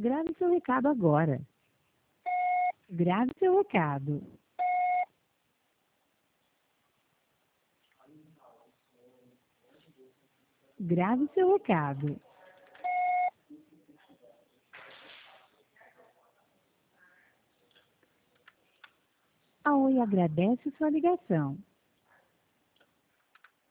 Grave seu recado agora. Grave seu recado. Grave seu recado. A Oi agradece sua ligação.